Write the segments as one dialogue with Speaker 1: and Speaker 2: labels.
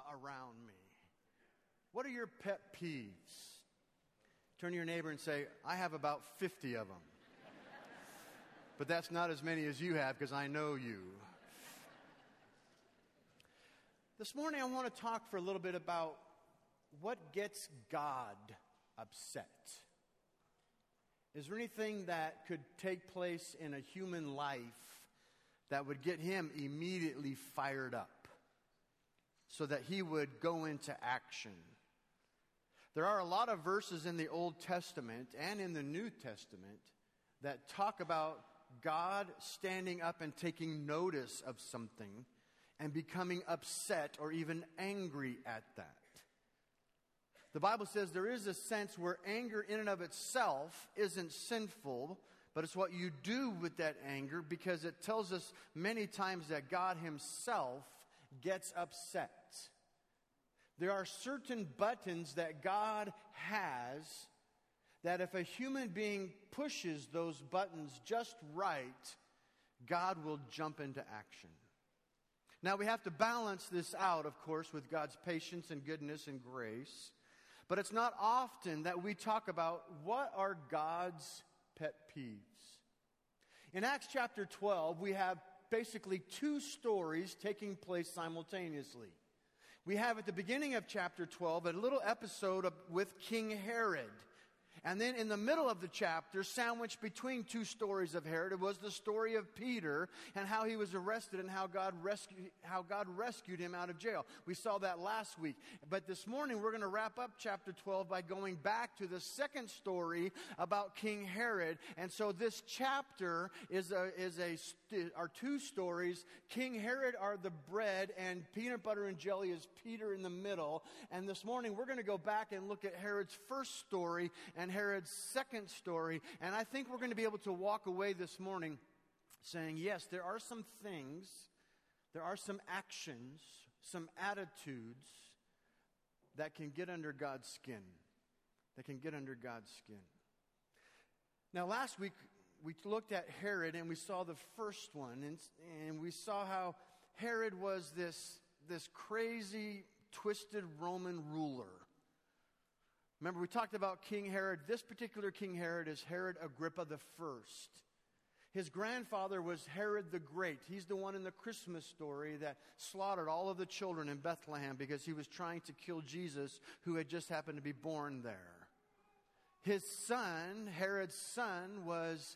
Speaker 1: around me? What are your pet peeves? Turn to your neighbor and say, I have about 50 of them. But that's not as many as you have because I know you. This morning I want to talk for a little bit about what gets God upset. Is there anything that could take place in a human life that would get him immediately fired up so that he would go into action? There are a lot of verses in the Old Testament and in the New Testament that talk about God standing up and taking notice of something and becoming upset or even angry at that. The Bible says there is a sense where anger in and of itself isn't sinful, but it's what you do with that anger, because it tells us many times that God himself gets upset. There are certain buttons that God has that if a human being pushes those buttons just right, God will jump into action. Now we have to balance this out, of course, with God's patience and goodness and grace. But it's not often that we talk about what are God's pet peeves. In Acts chapter 12, we have basically two stories taking place simultaneously. We have at the beginning of chapter 12 a little episode with King Herod. And then in the middle of the chapter, sandwiched between two stories of Herod, it was the story of Peter and how he was arrested and how God rescued him out of jail. We saw that last week. But this morning we're going to wrap up chapter 12 by going back to the second story about King Herod. And so this chapter are two stories. King Herod are the bread and peanut butter and jelly is Peter in the middle. And this morning we're going to go back and look at Herod's first story and Herod's second story. And I think we're going to be able to walk away this morning saying, yes, there are some things, there are some actions, some attitudes that can get under God's skin. That can get under God's skin. Now, last week, we looked at Herod and we saw the first one. And we saw how Herod was this crazy, twisted Roman ruler. Remember, we talked about King Herod. This particular King Herod is Herod Agrippa I. His grandfather was Herod the Great. He's the one in the Christmas story that slaughtered all of the children in Bethlehem because he was trying to kill Jesus, who had just happened to be born there. His son, Herod's son, was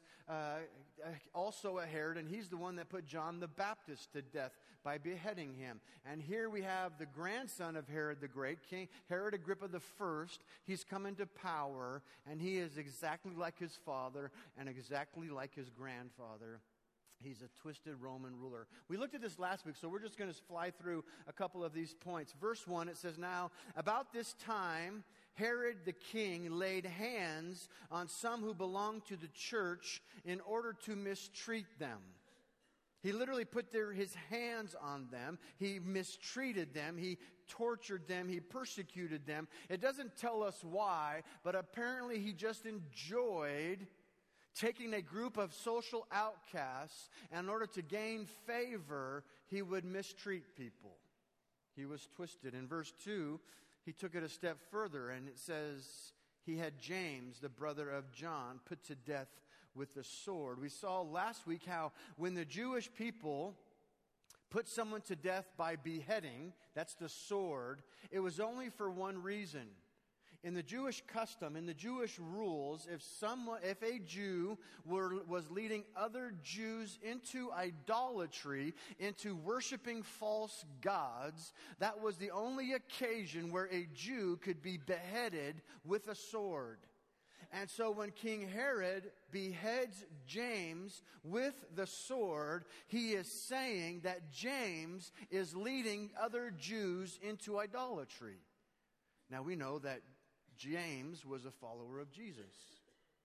Speaker 1: also a Herod, and he's the one that put John the Baptist to death by beheading him. And here we have the grandson of Herod the Great, King Herod Agrippa I. He's come into power, and he is exactly like his father and exactly like his grandfather. He's a twisted Roman ruler. We looked at this last week, so we're just going to fly through a couple of these points. Verse 1, it says, Now, about this time, Herod the king laid hands on some who belonged to the church in order to mistreat them. He literally put his hands on them. He mistreated them. He tortured them. He persecuted them. It doesn't tell us why, but apparently he just enjoyed taking a group of social outcasts, and in order to gain favor, he would mistreat people. He was twisted. In verse 2, he took it a step further, and it says he had James, the brother of John, put to death with the sword. We saw last week how when the Jewish people put someone to death by beheading, that's the sword, it was only for one reason. In the Jewish custom, in the Jewish rules, if a Jew was leading other Jews into idolatry, into worshiping false gods, that was the only occasion where a Jew could be beheaded with a sword. And so when King Herod beheads James with the sword, he is saying that James is leading other Jews into idolatry. Now we know that James was a follower of Jesus.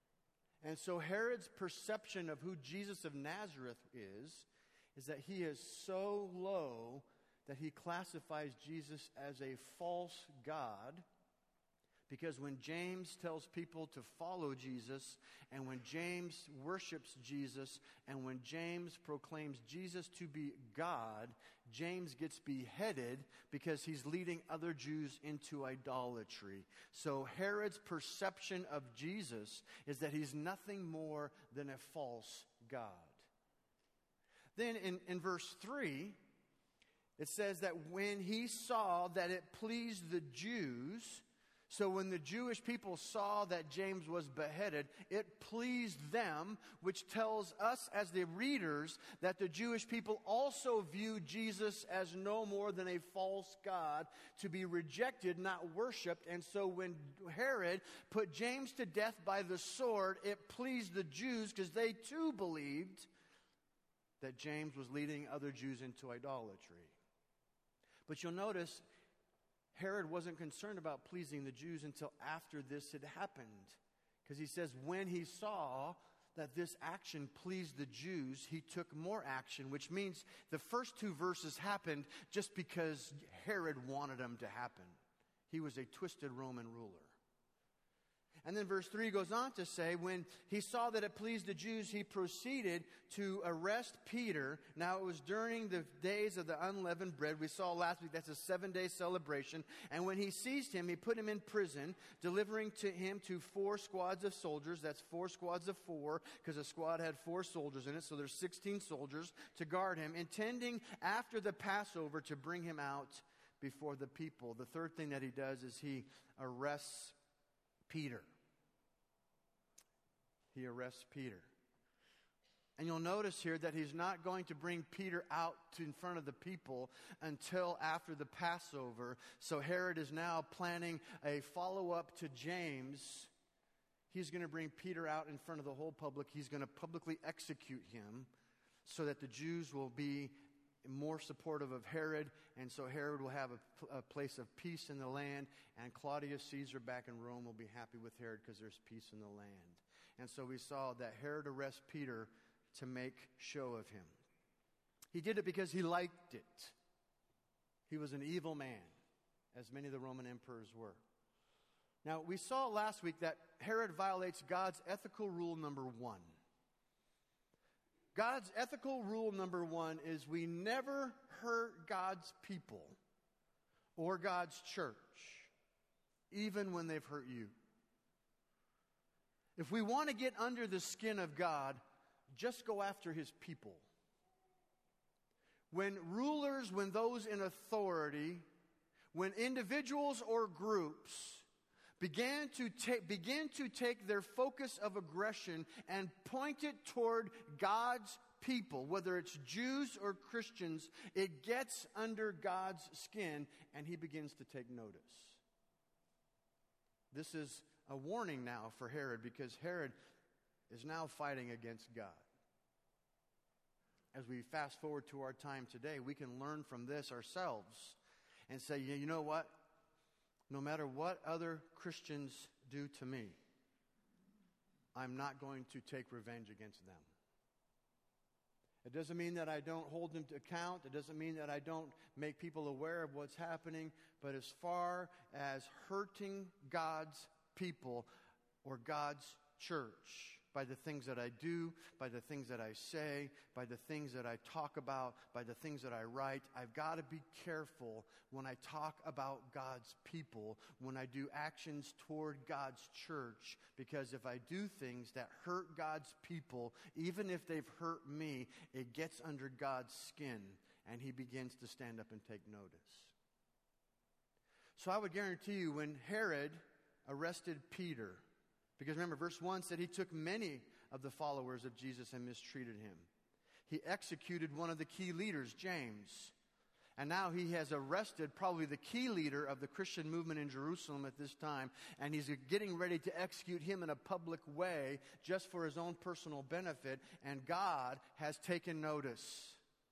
Speaker 1: And so Herod's perception of who Jesus of Nazareth is that he is so low that he classifies Jesus as a false god. Because when James tells people to follow Jesus, and when James worships Jesus, and when James proclaims Jesus to be God, James gets beheaded because he's leading other Jews into idolatry. So Herod's perception of Jesus is that he's nothing more than a false god. Then in verse 3, it says that when he saw that it pleased the Jews, so when the Jewish people saw that James was beheaded, it pleased them, which tells us as the readers that the Jewish people also viewed Jesus as no more than a false god to be rejected, not worshipped. And so when Herod put James to death by the sword, it pleased the Jews because they too believed that James was leading other Jews into idolatry. But you'll notice Herod wasn't concerned about pleasing the Jews until after this had happened. Because he says when he saw that this action pleased the Jews, he took more action, which means the first two verses happened just because Herod wanted them to happen. He was a twisted Roman ruler. And then verse 3 goes on to say, when he saw that it pleased the Jews, he proceeded to arrest Peter. Now it was during the days of the unleavened bread. We saw last week that's a 7-day celebration. And when he seized him, he put him in prison, delivering him to 4 squads of soldiers. That's 4 squads of 4, because a squad had 4 soldiers in it. So there's 16 soldiers to guard him, intending after the Passover to bring him out before the people. The third thing that he does is he arrests Peter. He arrests Peter. And you'll notice here that he's not going to bring Peter out in front of the people until after the Passover. So Herod is now planning a follow-up to James. He's going to bring Peter out in front of the whole public. He's going to publicly execute him so that the Jews will be more supportive of Herod, and so Herod will have a place of peace in the land, and Claudius Caesar back in Rome will be happy with Herod because there's peace in the land. And so we saw that Herod arrests Peter to make show of him. He did it because he liked it. He was an evil man, as many of the Roman emperors were. Now, we saw last week that Herod violates God's ethical rule number 1. God's ethical rule number 1 is we never hurt God's people or God's church, even when they've hurt you. If we want to get under the skin of God, just go after His people. When rulers, when those in authority, when individuals or groups begin to take their focus of aggression and point it toward God's people, whether it's Jews or Christians, it gets under God's skin and He begins to take notice. This is a warning now for Herod, because Herod is now fighting against God. As we fast forward to our time today, we can learn from this ourselves and say, you know what? No matter what other Christians do to me, I'm not going to take revenge against them. It doesn't mean that I don't hold them to account. It doesn't mean that I don't make people aware of what's happening. But as far as hurting God's people or God's church, by the things that I do, by the things that I say, by the things that I talk about, by the things that I write, I've got to be careful when I talk about God's people, when I do actions toward God's church, because if I do things that hurt God's people, even if they've hurt me, it gets under God's skin, and He begins to stand up and take notice. So I would guarantee you, when Herod arrested Peter, because remember, verse 1 said he took many of the followers of Jesus and mistreated him. He executed one of the key leaders, James. And now he has arrested probably the key leader of the Christian movement in Jerusalem at this time. And he's getting ready to execute him in a public way just for his own personal benefit. And God has taken notice.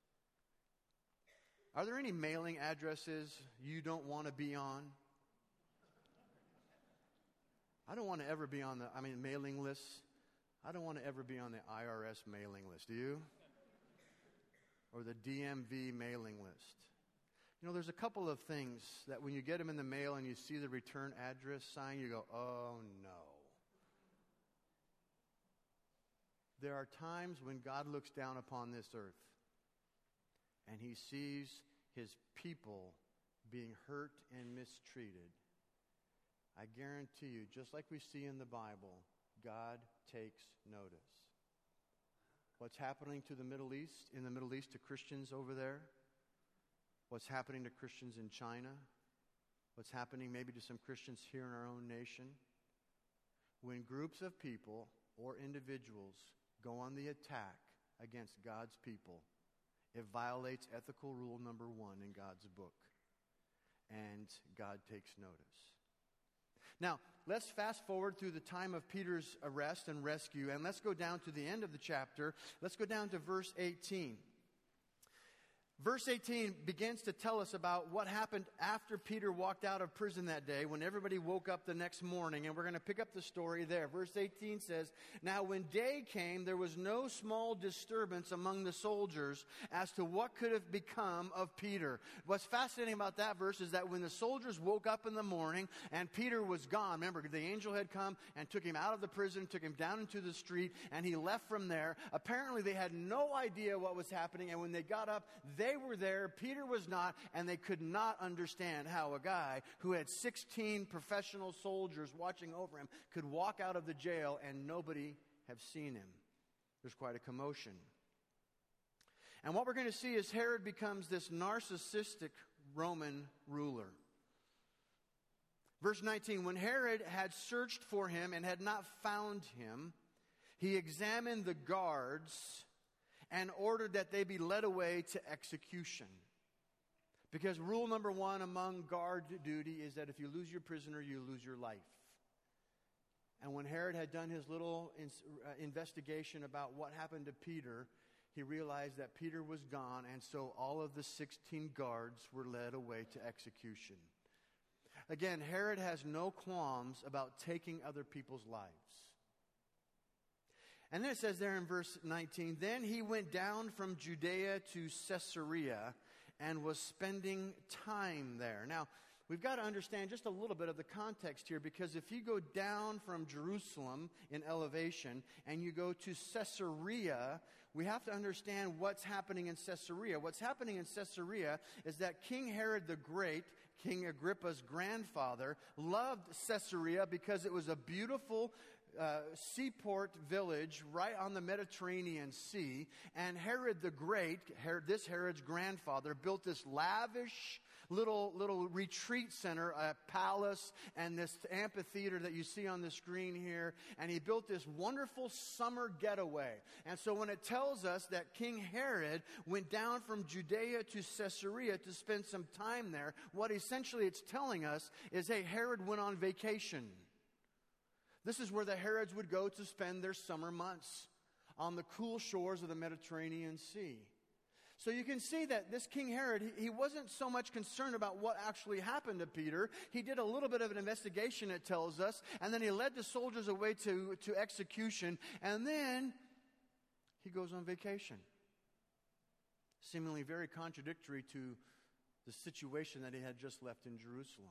Speaker 1: Are there any mailing addresses you don't want to be on? I don't want to ever be on mailing lists. I don't want to ever be on the IRS mailing list. Do you? Or the DMV mailing list. You know, there's a couple of things that when you get them in the mail and you see the return address sign, you go, oh no. There are times when God looks down upon this earth and He sees his people being hurt and mistreated, I guarantee you, just like we see in the Bible, God takes notice. What's happening to the Middle East, in the Middle East to Christians over there? What's happening to Christians in China? What's happening maybe to some Christians here in our own nation? When groups of people or individuals go on the attack against God's people, it violates ethical rule number 1 in God's book. And God takes notice. Now, let's fast forward through the time of Peter's arrest and rescue, and let's go down to the end of the chapter. Let's go down to verse 18. Verse 18 begins to tell us about what happened after Peter walked out of prison that day, when everybody woke up the next morning, and we're going to pick up the story there. Verse 18 says, "Now when day came, there was no small disturbance among the soldiers as to what could have become of Peter." What's fascinating about that verse is that when the soldiers woke up in the morning and Peter was gone, remember, the angel had come and took him out of the prison, took him down into the street, and he left from there. Apparently they had no idea what was happening, and when they got up, they were there, Peter was not, and they could not understand how a guy who had 16 professional soldiers watching over him could walk out of the jail and nobody have seen him. There's quite a commotion. And what we're going to see is Herod becomes this narcissistic Roman ruler. Verse 19, "When Herod had searched for him and had not found him, he examined the guards and ordered that they be led away to execution." Because rule number 1 among guard duty is that if you lose your prisoner, you lose your life. And when Herod had done his little investigation about what happened to Peter, he realized that Peter was gone, and so all of the 16 guards were led away to execution. Again, Herod has no qualms about taking other people's lives. And then it says there in verse 19, "Then he went down from Judea to Caesarea and was spending time there." Now, we've got to understand just a little bit of the context here, because if you go down from Jerusalem in elevation and you go to Caesarea, we have to understand what's happening in Caesarea. What's happening in Caesarea is that King Herod the Great, King Agrippa's grandfather, loved Caesarea because it was a beautiful seaport village right on the Mediterranean Sea. And Herod the Great, this Herod's grandfather, built this lavish little retreat center, a palace, and this amphitheater that you see on the screen here. And he built this wonderful summer getaway. And so when it tells us that King Herod went down from Judea to Caesarea to spend some time there, what essentially it's telling us is, hey, Herod went on vacation. This is where the Herods would go to spend their summer months, on the cool shores of the Mediterranean Sea. So you can see that this King Herod, he wasn't so much concerned about what actually happened to Peter. He did a little bit of an investigation, it tells us, and then he led the soldiers away to execution, and then he goes on vacation. Seemingly very contradictory to the situation that he had just left in Jerusalem.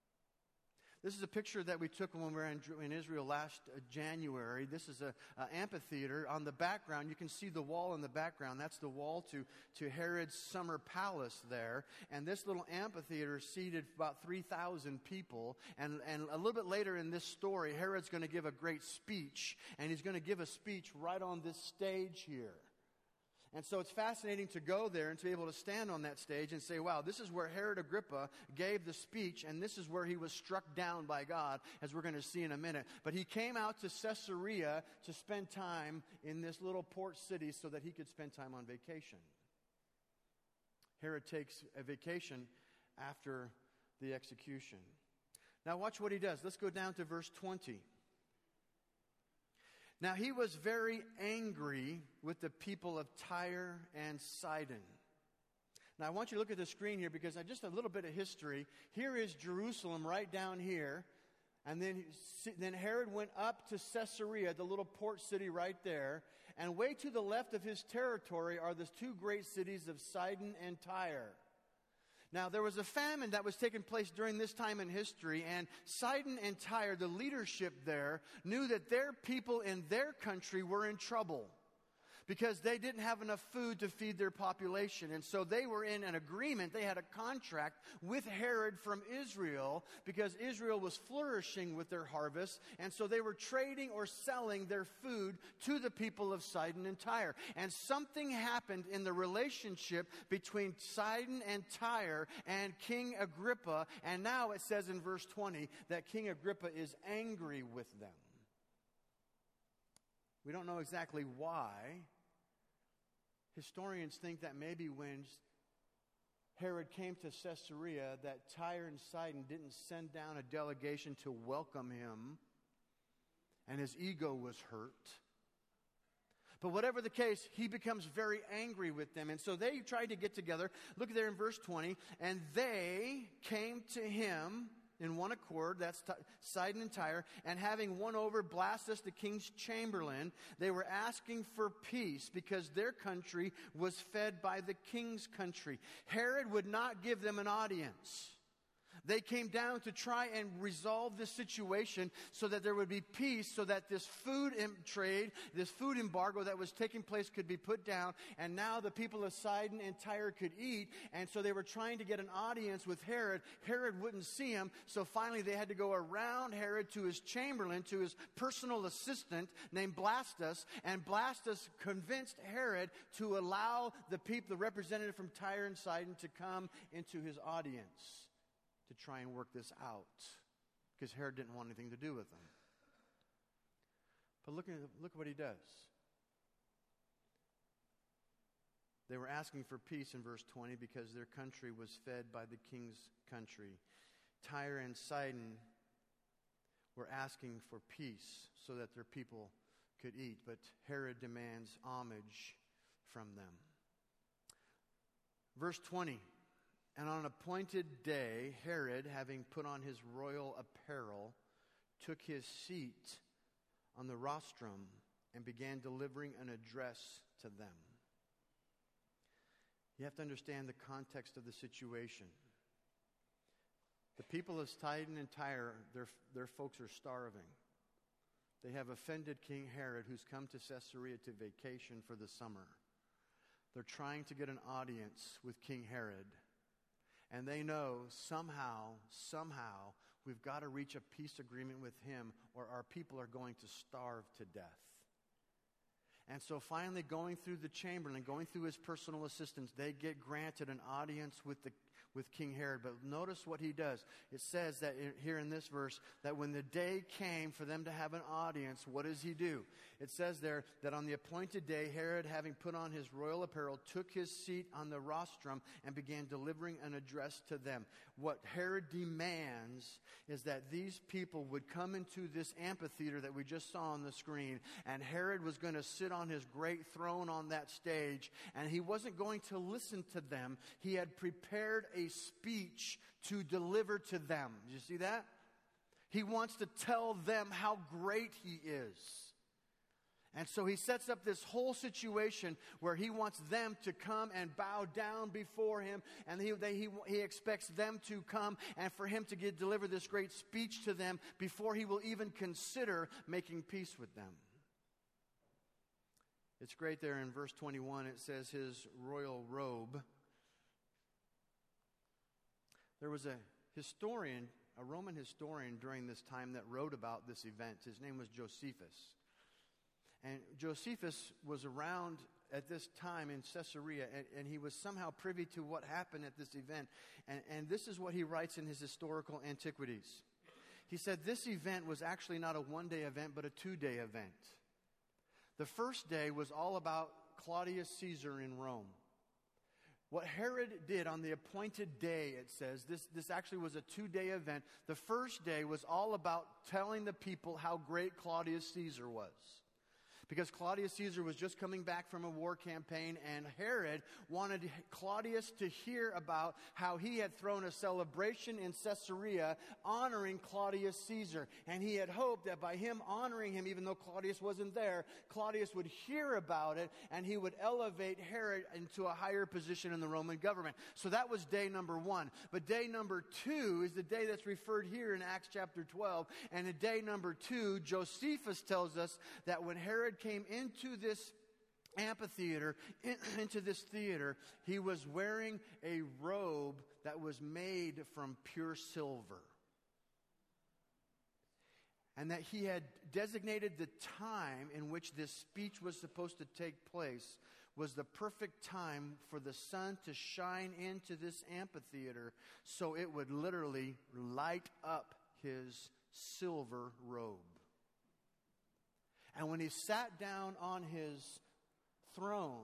Speaker 1: This is a picture that we took when we were in Israel last January. This is an amphitheater. On the background, you can see the wall in the background. That's the wall to Herod's summer palace there. And this little amphitheater seated about 3,000 people. And a little bit later in this story, Herod's going to give a great speech. And he's going to give a speech right on this stage here. And so it's fascinating to go there and to be able to stand on that stage and say, wow, this is where Herod Agrippa gave the speech, and this is where he was struck down by God, as we're going to see in a minute. But he came out to Caesarea to spend time in this little port city so that he could spend time on vacation. Herod takes a vacation after the execution. Now watch what he does. Let's go down to verse 20. Now he was very angry with the people of Tyre and Sidon. Now I want you to look at the screen here, because just a little bit of history. Here is Jerusalem right down here. And then Herod went up to Caesarea, the little port city right there. And way to the left of his territory are the two great cities of Sidon and Tyre. Now, there was a famine that was taking place during this time in history, and Sidon and Tyre, the leadership there, knew that their people in their country were in trouble. because they didn't have enough food to feed their population. And so they were in an agreement. They had a contract with Herod from Israel because Israel was flourishing with their harvest. And so they were trading or selling their food to the people of Sidon and Tyre. And something happened in the relationship between Sidon and Tyre and King Agrippa. And now it says in verse 20 that King Agrippa is angry with them. We don't know exactly why. Historians think that maybe when Herod came to Caesarea, that Tyre and Sidon didn't send down a delegation to welcome him, and his ego was hurt. But whatever the case, he becomes very angry with them. And so they tried to get together. Look there in verse 20. And they came to him in one accord, that's Sidon and Tyre, and having won over Blastus, the king's chamberlain, they were asking for peace because their country was fed by the king's country. Herod would not give them an audience. They came down to try and resolve this situation so that there would be peace, so that this food trade, this food embargo that was taking place could be put down, and now the people of Sidon and Tyre could eat. And so they were trying to get an audience with Herod. Herod wouldn't see him, so finally they had to go around Herod to his chamberlain, to his personal assistant named Blastus, and Blastus convinced Herod to allow the representative from Tyre and Sidon to come into his audience to try and work this out, because Herod didn't want anything to do with them. But look what he does. They were asking for peace in verse 20 because their country was fed by the king's country. Tyre and Sidon were asking for peace so that their people could eat, but Herod demands homage from them. Verse 20. And on an appointed day, Herod, having put on his royal apparel, took his seat on the rostrum and began delivering an address to them. You have to understand the context of the situation. The people of Sidon and Tyre, their folks are starving. They have offended King Herod, who's come to Caesarea to vacation for the summer. They're trying to get an audience with King Herod. And they know somehow, we've got to reach a peace agreement with him or our people are going to starve to death. And so finally, going through the chamberlain, going through his personal assistants, they get granted an audience with King Herod. But notice what he does. It says that here in this verse, that when the day came for them to have an audience, what does he do? It says there that on the appointed day, Herod, having put on his royal apparel, took his seat on the rostrum and began delivering an address to them. What Herod demands is that these people would come into this amphitheater that we just saw on the screen, and Herod was going to sit on his great throne on that stage, and he wasn't going to listen to them. He had prepared a speech to deliver to them. Did you see that? He wants to tell them how great he is. And so he sets up this whole situation where he wants them to come and bow down before him. And he expects them to come and for him to deliver this great speech to them before he will even consider making peace with them. It's great there in verse 21. It says his royal robe. There was a historian, a Roman historian during this time that wrote about this event. His name was Josephus. And Josephus was around at this time in Caesarea, and he was somehow privy to what happened at this event. And this is what he writes in his historical antiquities. He said this event was actually not a one-day event, but a two-day event. The first day was all about Claudius Caesar in Rome. What Herod did on the appointed day, it says, this actually was a two-day event. The first day was all about telling the people how great Claudius Caesar was. Because Claudius Caesar was just coming back from a war campaign, and Herod wanted Claudius to hear about how he had thrown a celebration in Caesarea honoring Claudius Caesar. And he had hoped that by him honoring him, even though Claudius wasn't there, Claudius would hear about it and he would elevate Herod into a higher position in the Roman government. So that was day number one. But day number two is the day that's referred here in Acts chapter 12. And in day number two, Josephus tells us that when Herod came into this amphitheater, into this theater, he was wearing a robe that was made from pure silver. And that he had designated the time in which this speech was supposed to take place was the perfect time for the sun to shine into this amphitheater so it would literally light up his silver robe. And when he sat down on his throne,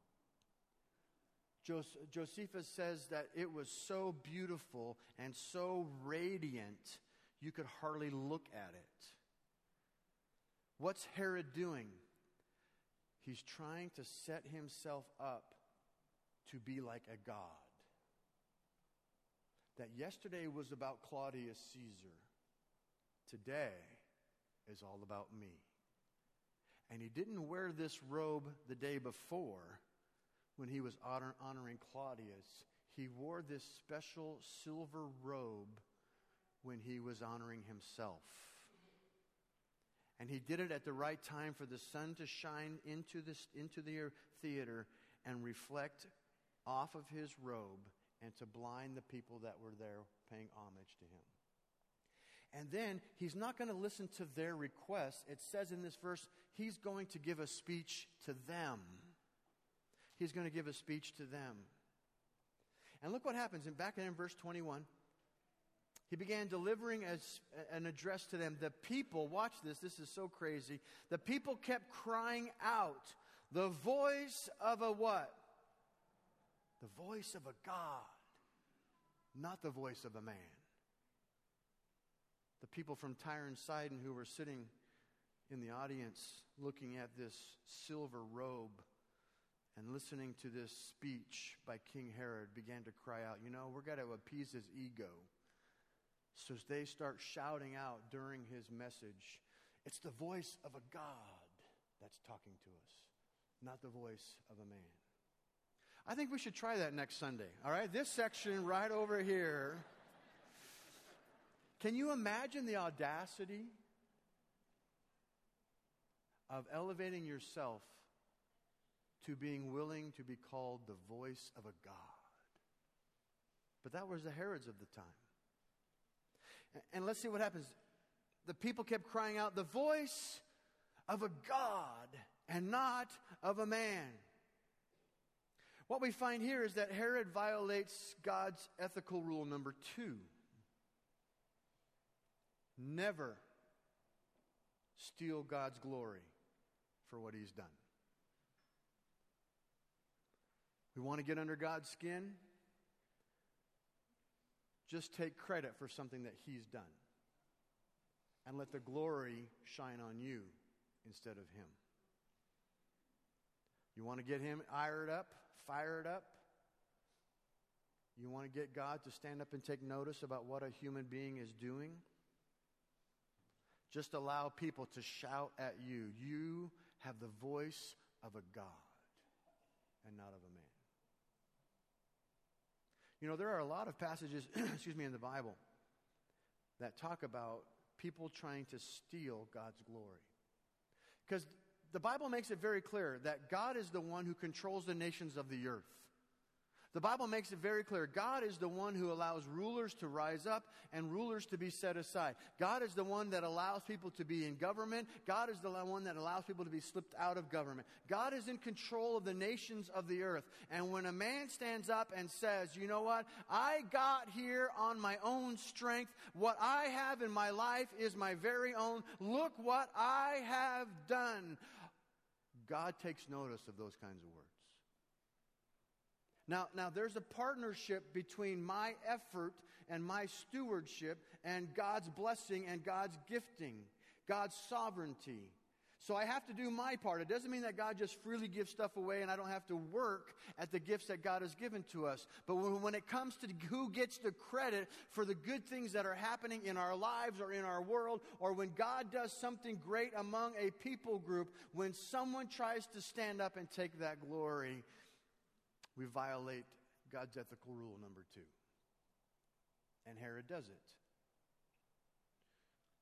Speaker 1: Josephus says that it was so beautiful and so radiant you could hardly look at it. What's Herod doing? He's trying to set himself up to be like a god. That yesterday was about Claudius Caesar. Today is all about me. And he didn't wear this robe the day before when he was honoring Claudius. He wore this special silver robe when he was honoring himself. And he did it at the right time for the sun to shine into the theater and reflect off of his robe and to blind the people that were there paying homage to him. And then he's not going to listen to their requests. It says in this verse, he's going to give a speech to them. He's going to give a speech to them. And look what happens. Back in verse 21, he began delivering an address to them. The people, watch this is so crazy. The people kept crying out, the voice of a what? The voice of a God, not the voice of a man. The people from Tyre and Sidon who were sitting in the audience looking at this silver robe and listening to this speech by King Herod began to cry out, we're going to appease his ego. So they start shouting out during his message, it's the voice of a God that's talking to us, not the voice of a man. I think we should try that next Sunday, all right? This section right over here. Can you imagine the audacity of elevating yourself to being willing to be called the voice of a God? But that was the Herods of the time. And let's see what happens. The people kept crying out, the voice of a God and not of a man. What we find here is that Herod violates God's ethical rule number 2. Never steal God's glory for what he's done. We want to get under God's skin? Just take credit for something that he's done. And let the glory shine on you instead of him. You want to get him fired up? You want to get God to stand up and take notice about what a human being is doing? Just allow people to shout at you. You have the voice of a God and not of a man. There are a lot of passages, in the Bible that talk about people trying to steal God's glory. Because the Bible makes it very clear that God is the one who controls the nations of the earth. The Bible makes it very clear. God is the one who allows rulers to rise up and rulers to be set aside. God is the one that allows people to be in government. God is the one that allows people to be slipped out of government. God is in control of the nations of the earth. And when a man stands up and says, you know what? I got here on my own strength. What I have in my life is my very own. Look what I have done. God takes notice of those kinds of words. Now, there's a partnership between my effort and my stewardship and God's blessing and God's gifting, God's sovereignty. So I have to do my part. It doesn't mean that God just freely gives stuff away and I don't have to work at the gifts that God has given to us. But when it comes to who gets the credit for the good things that are happening in our lives or in our world, or when God does something great among a people group, when someone tries to stand up and take that glory, we violate God's ethical rule number 2. And Herod does it.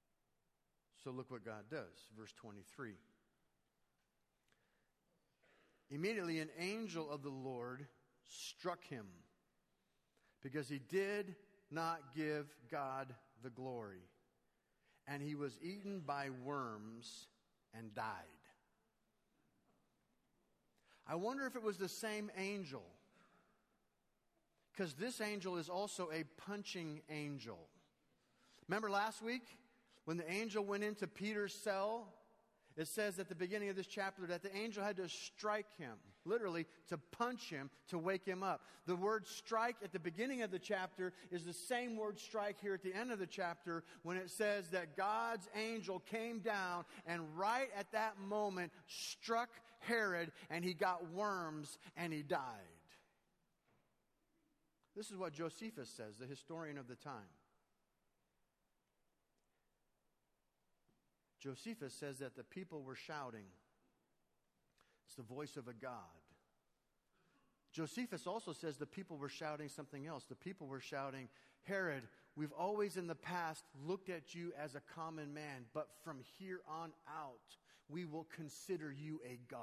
Speaker 1: So look what God does. Verse 23. Immediately an angel of the Lord struck him because he did not give God the glory. And he was eaten by worms and died. I wonder if it was the same angel. Because this angel is also a punching angel. Remember last week when the angel went into Peter's cell? It says at the beginning of this chapter that the angel had to strike him, literally to punch him, to wake him up. The word strike at the beginning of the chapter is the same word strike here at the end of the chapter when it says that God's angel came down and right at that moment struck Herod and he got worms and he died. This is what Josephus says, the historian of the time. Josephus says that the people were shouting. It's the voice of a God. Josephus also says the people were shouting something else. The people were shouting, Herod, we've always in the past looked at you as a common man, but from here on out, we will consider you a god.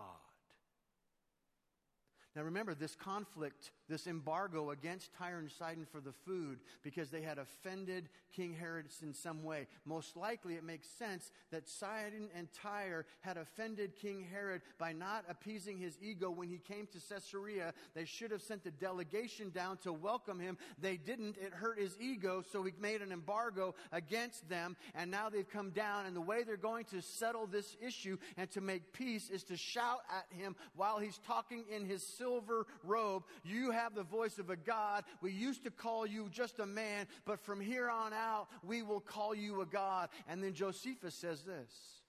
Speaker 1: Now remember, this conflict, this embargo against Tyre and Sidon for the food, because they had offended King Herod in some way. Most likely it makes sense that Sidon and Tyre had offended King Herod by not appeasing his ego when he came to Caesarea. They should have sent a delegation down to welcome him. They didn't. It hurt his ego, so he made an embargo against them. And now they've come down, and the way they're going to settle this issue and to make peace is to shout at him while he's talking in his silver robe, you have the voice of a god. We used to call you just a man, but from here on out, we will call you a god. And then Josephus says this.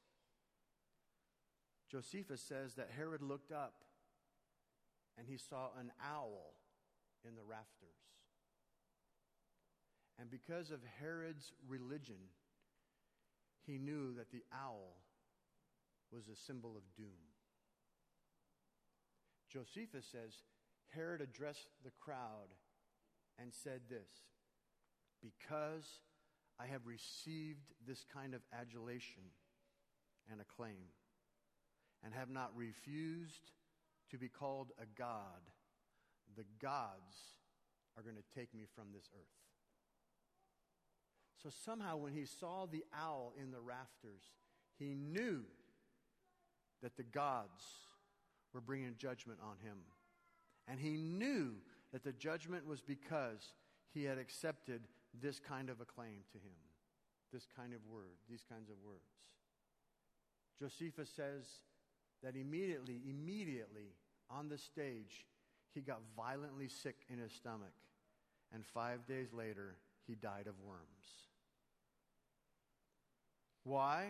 Speaker 1: Josephus says that Herod looked up and he saw an owl in the rafters. And because of Herod's religion, he knew that the owl was a symbol of doom. Josephus says, Herod addressed the crowd and said this, because I have received this kind of adulation and acclaim, and have not refused to be called a god, the gods are going to take me from this earth. So somehow when he saw the owl in the rafters, he knew that the gods were bringing judgment on him. And he knew that the judgment was because he had accepted this kind of acclaim to him, this kind of word, these kinds of words. Josephus says that immediately on the stage, he got violently sick in his stomach. And 5 days later, he died of worms. Why?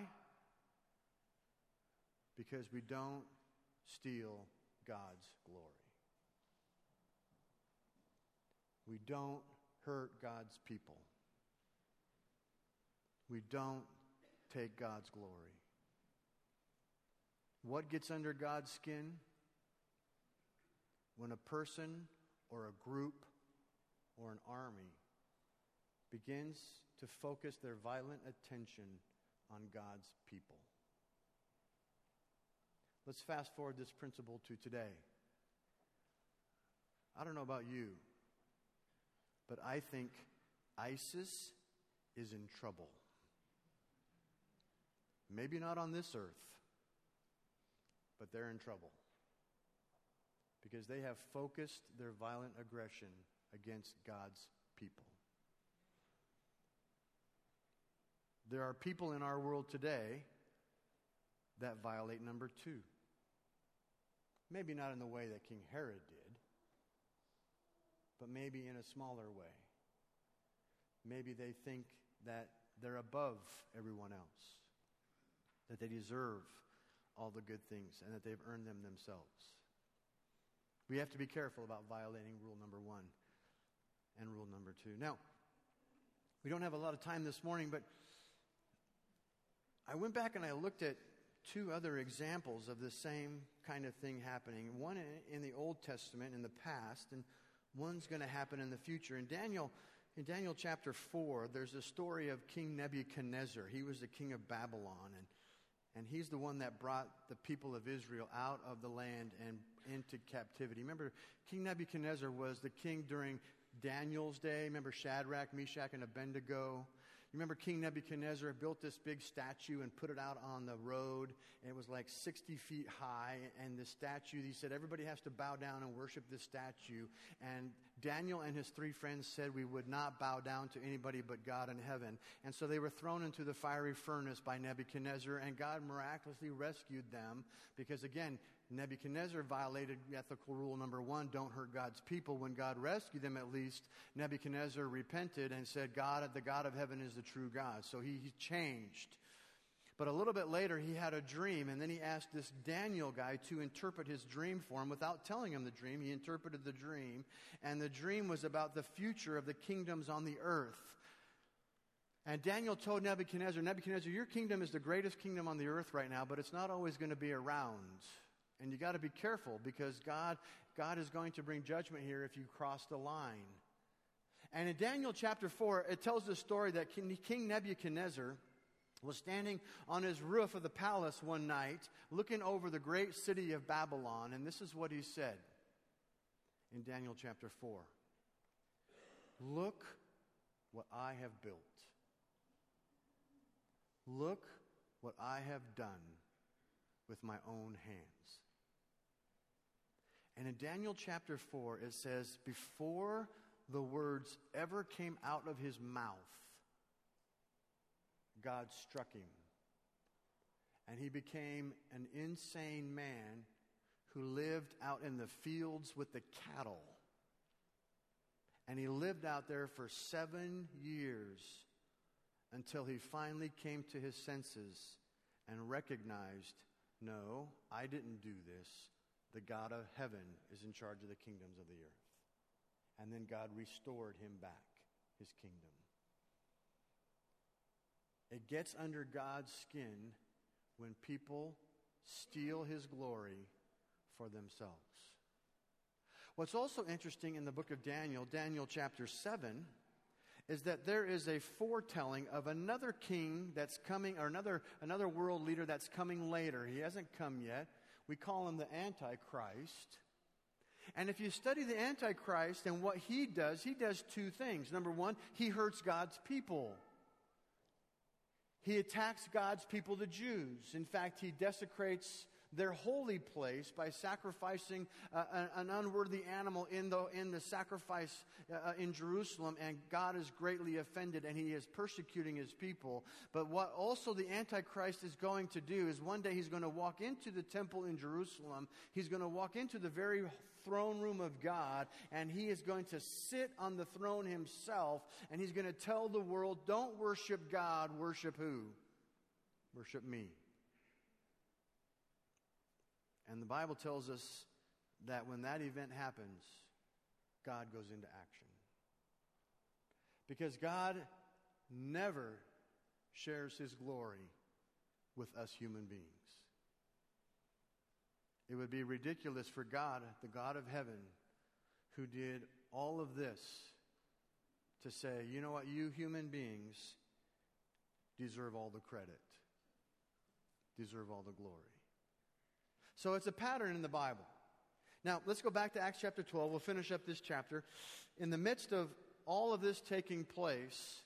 Speaker 1: Because we don't steal God's glory. We don't hurt God's people. We don't take God's glory. What gets under God's skin? When a person or a group or an army begins to focus their violent attention on God's people. Let's fast forward this principle to today. I don't know about you, but I think ISIS is in trouble. Maybe not on this earth, but they're in trouble. Because they have focused their violent aggression against God's people. There are people in our world today that violate number 2. Maybe not in the way that King Herod did, but maybe in a smaller way. Maybe they think that they're above everyone else, that they deserve all the good things, and that they've earned them themselves. We have to be careful about violating rule number 1 and rule number 2. Now, we don't have a lot of time this morning, but I went back and I looked at 2 other examples of the same kind of thing happening. One in the Old Testament in the past, and one's going to happen in the future. In Daniel chapter 4, there's a story of King Nebuchadnezzar. He was the king of Babylon, And he's the one that brought the people of Israel out of the land and into captivity. Remember, King Nebuchadnezzar was the king during Daniel's day. Remember Shadrach, Meshach, and Abednego? You remember King Nebuchadnezzar built this big statue and put it out on the road. And it was like 60 feet high. And the statue, he said, everybody has to bow down and worship this statue. And Daniel and his 3 friends said we would not bow down to anybody but God in heaven. And so they were thrown into the fiery furnace by Nebuchadnezzar. And God miraculously rescued them. Because again, Nebuchadnezzar violated ethical rule number 1, don't hurt God's people. When God rescued them, at least, Nebuchadnezzar repented and said, the God of heaven is the true God. So he changed. But a little bit later, he had a dream, and then he asked this Daniel guy to interpret his dream for him without telling him the dream. He interpreted the dream, and the dream was about the future of the kingdoms on the earth. And Daniel told Nebuchadnezzar, your kingdom is the greatest kingdom on the earth right now, but it's not always going to be around. And you got to be careful because God is going to bring judgment here if you cross the line. And in Daniel chapter 4, it tells the story that King Nebuchadnezzar was standing on his roof of the palace one night looking over the great city of Babylon. And this is what he said in Daniel chapter 4. Look what I have built. Look what I have done with my own hands. And in Daniel chapter 4, it says, before the words ever came out of his mouth, God struck him. And he became an insane man who lived out in the fields with the cattle. And he lived out there for 7 years until he finally came to his senses and recognized, no, I didn't do this. The God of heaven is in charge of the kingdoms of the earth. And then God restored him back, his kingdom. It gets under God's skin when people steal his glory for themselves. What's also interesting in the book of Daniel, Daniel chapter 7, is that there is a foretelling of another king that's coming, or another world leader that's coming later. He hasn't come yet. We call him the Antichrist. And if you study the Antichrist and what he does 2 things. Number 1, he hurts God's people. He attacks God's people, the Jews. In fact, he desecrates their holy place by sacrificing an unworthy animal in the sacrifice in Jerusalem, and God is greatly offended, and he is persecuting his people. But what also the Antichrist is going to do is one day he's going to walk into the temple in Jerusalem. He's going to walk into the very throne room of God, and he is going to sit on the throne himself, and he's going to tell the world, don't worship God, worship who? Worship me. And the Bible tells us that when that event happens, God goes into action. Because God never shares his glory with us human beings. It would be ridiculous for God, the God of heaven, who did all of this, to say, you know what, you human beings deserve all the credit, deserve all the glory. So it's a pattern in the Bible. Now, let's go back to Acts chapter 12. We'll finish up this chapter. In the midst of all of this taking place,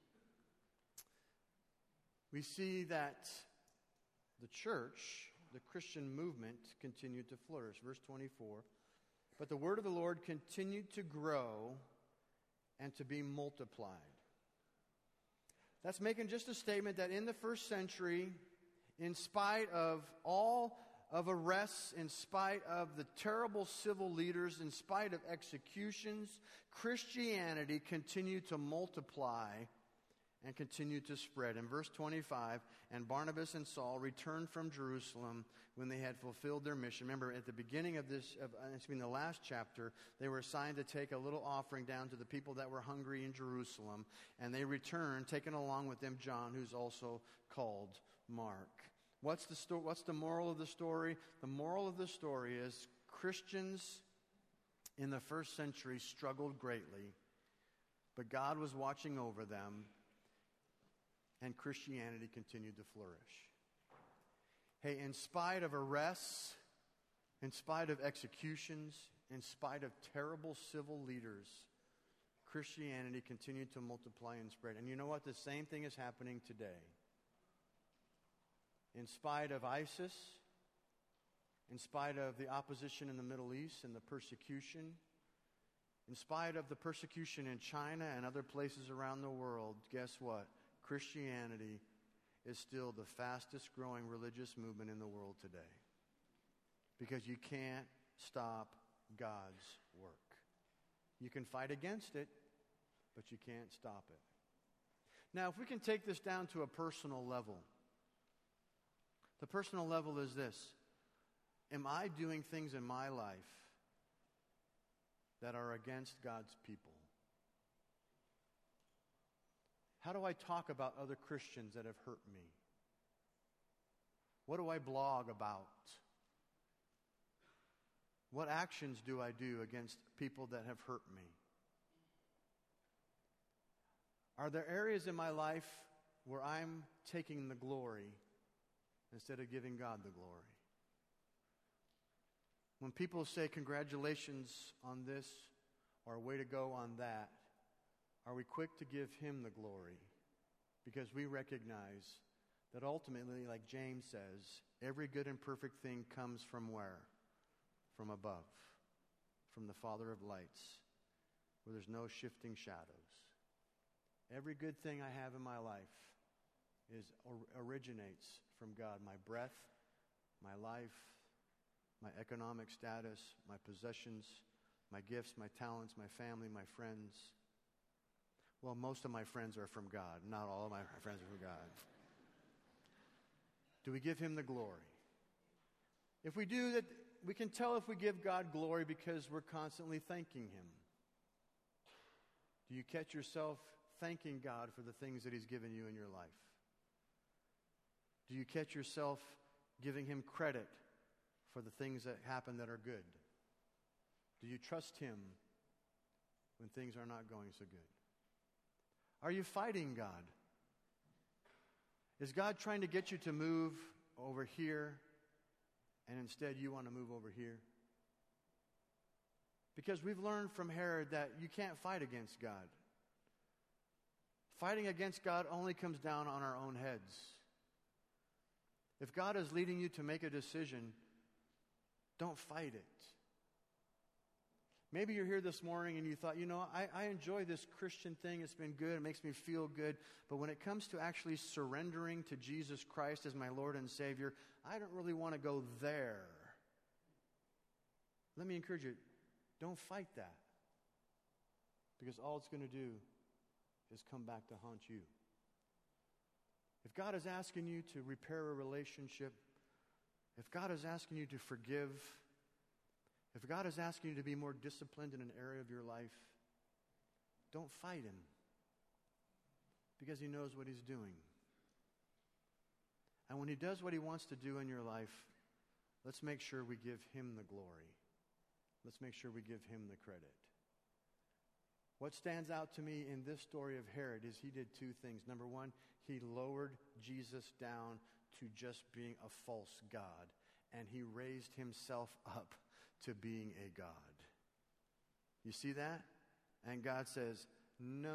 Speaker 1: we see that the church, the Christian movement, continued to flourish. Verse 24. But the word of the Lord continued to grow and to be multiplied. That's making just a statement that in the first century, in spite of all of arrests, in spite of the terrible civil leaders, in spite of executions, Christianity continued to multiply and continue to spread. In verse 25, and Barnabas and Saul returned from Jerusalem when they had fulfilled their mission. Remember, at the beginning of the last chapter, they were assigned to take a little offering down to the people that were hungry in Jerusalem. And they returned, taking along with them John, who's also called Mark. What's the moral of the story? The moral of the story is Christians in the first century struggled greatly, but God was watching over them, and Christianity continued to flourish. Hey, in spite of arrests, in spite of executions, in spite of terrible civil leaders, Christianity continued to multiply and spread. And you know what? The same thing is happening today. In spite of ISIS, in spite of the opposition in the Middle East and the persecution, in spite of the persecution in China and other places around the world, guess what? Christianity is still the fastest growing religious movement in the world today. Because you can't stop God's work. You can fight against it, but you can't stop it. Now, if we can take this down to a personal level, the personal level is this. Am I doing things in my life that are against God's people? How do I talk about other Christians that have hurt me? What do I blog about? What actions do I do against people that have hurt me? Are there areas in my life where I'm taking the glory instead of giving God the glory? When people say congratulations on this or way to go on that, are we quick to give Him the glory? Because we recognize that ultimately, like James says, every good and perfect thing comes from where? From above, from the Father of lights, where there's no shifting shadows. Every good thing I have in my life originates from God. My breath, my life, my economic status, my possessions, my gifts, my talents, my family, my friends. Well, most of my friends are from God. Not all of my friends are from God. Do we give Him the glory? If we do that, we can tell if we give God glory because we're constantly thanking Him. Do you catch yourself thanking God for the things that He's given you in your life? Do you catch yourself giving Him credit for the things that happen that are good? Do you trust Him when things are not going so good? Are you fighting God? Is God trying to get you to move over here and instead you want to move over here? Because we've learned from Herod that you can't fight against God. Fighting against God only comes down on our own heads. If God is leading you to make a decision, don't fight it. Maybe you're here this morning and you thought, I enjoy this Christian thing. It's been good. It makes me feel good. But when it comes to actually surrendering to Jesus Christ as my Lord and Savior, I don't really want to go there. Let me encourage you, don't fight that. Because all it's going to do is come back to haunt you. If God is asking you to repair a relationship, if God is asking you to forgive, if God is asking you to be more disciplined in an area of your life, don't fight Him. Because He knows what He's doing. And when He does what He wants to do in your life, let's make sure we give Him the glory. Let's make sure we give Him the credit. What stands out to me in this story of Herod is he did two things. Number one, he lowered Jesus down to just being a false god, and he raised himself up to being a god. You see that? And God says, no.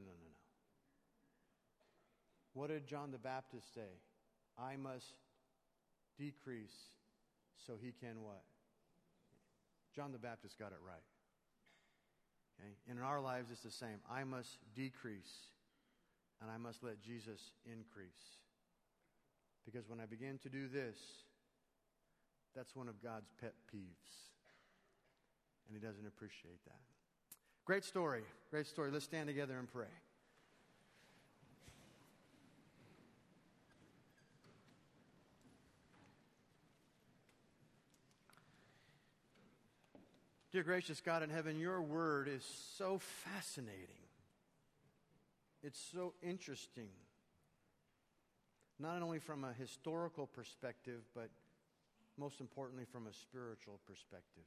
Speaker 1: What did John the Baptist say? I must decrease so he can what? John the Baptist got it right. Okay? In our lives, it's the same. I must decrease, and I must let Jesus increase. Because when I begin to do this, that's one of God's pet peeves. And He doesn't appreciate that. Great story. Great story. Let's stand together and pray. Dear gracious God in heaven, your word is so fascinating. It's so interesting. Not only from a historical perspective, but most importantly from a spiritual perspective.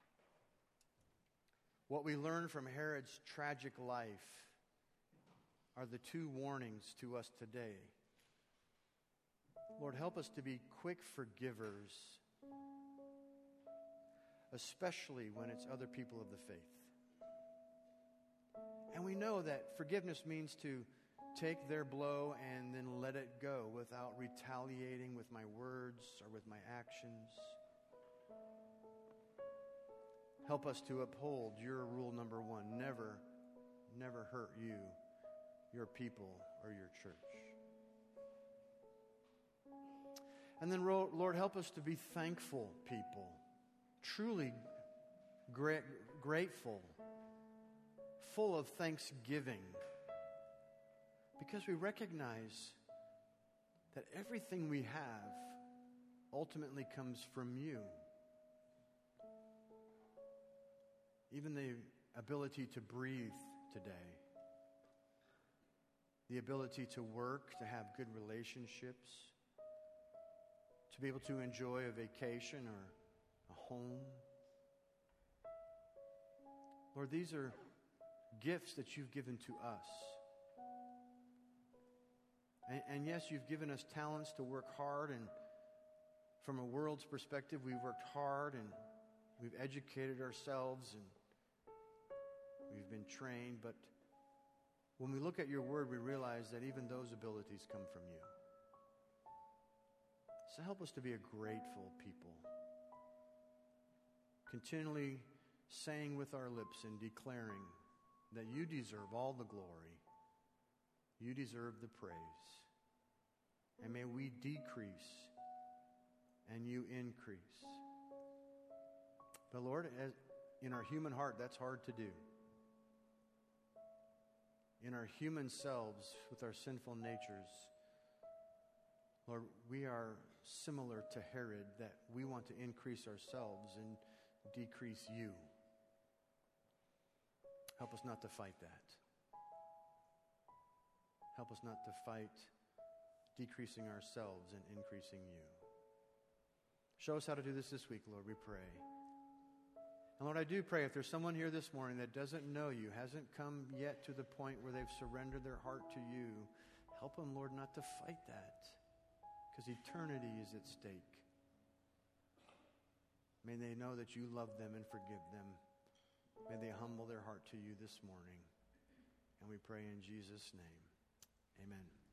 Speaker 1: What we learn from Herod's tragic life are the two warnings to us today. Lord, help us to be quick forgivers, especially when it's other people of the faith. And we know that forgiveness means to take their blow and then let it go without retaliating with my words or with my actions. Help us to uphold your rule number one: never hurt you, your people, or your church. And then, Lord, help us to be thankful people, truly grateful, full of thanksgiving, because we recognize that everything we have ultimately comes from you. Even the ability to breathe today, the ability to work, to have good relationships, to be able to enjoy a vacation or a home. Lord, these are gifts that you've given to us. And yes, you've given us talents to work hard, and from a world's perspective, we've worked hard and we've educated ourselves and we've been trained, but when we look at your word, we realize that even those abilities come from you. So help us to be a grateful people, continually saying with our lips and declaring that you deserve all the glory, you deserve the praise, and may we decrease and you increase. But Lord, in our human heart, that's hard to do. In our human selves, with our sinful natures, Lord, we are similar to Herod, that we want to increase ourselves and decrease you. Help us not to fight that. Help us not to fight decreasing ourselves and increasing you. Show us how to do this week, Lord, we pray. And Lord, I do pray if there's someone here this morning that doesn't know you, hasn't come yet to the point where they've surrendered their heart to you, help them, Lord, not to fight that, because eternity is at stake. May they know that you love them and forgive them. May they humble their heart to you this morning. And we pray in Jesus' name. Amen.